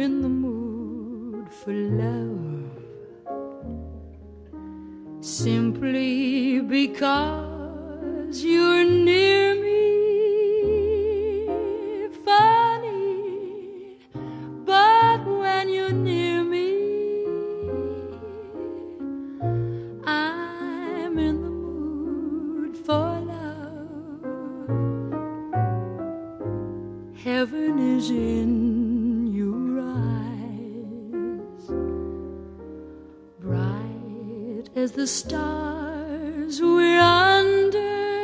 in the mood for love, simply because you're near me. Funny, but when you're near me, I'm in the mood for love. Heaven is in your eyes, bright as the stars we're under.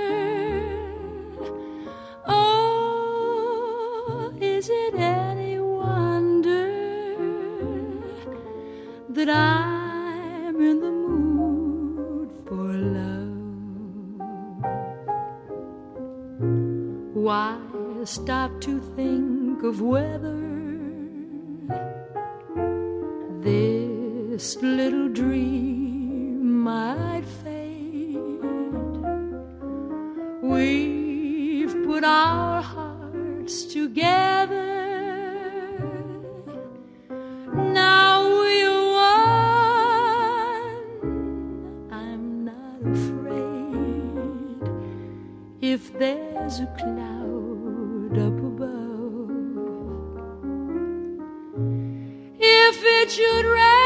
Oh, is it any wonder that I'm in the mood for love? Why stop to think of whether this little dream might fade? We've put our hearts together, now we're one. I'm not afraid if there's a cloud up above. If it should rain,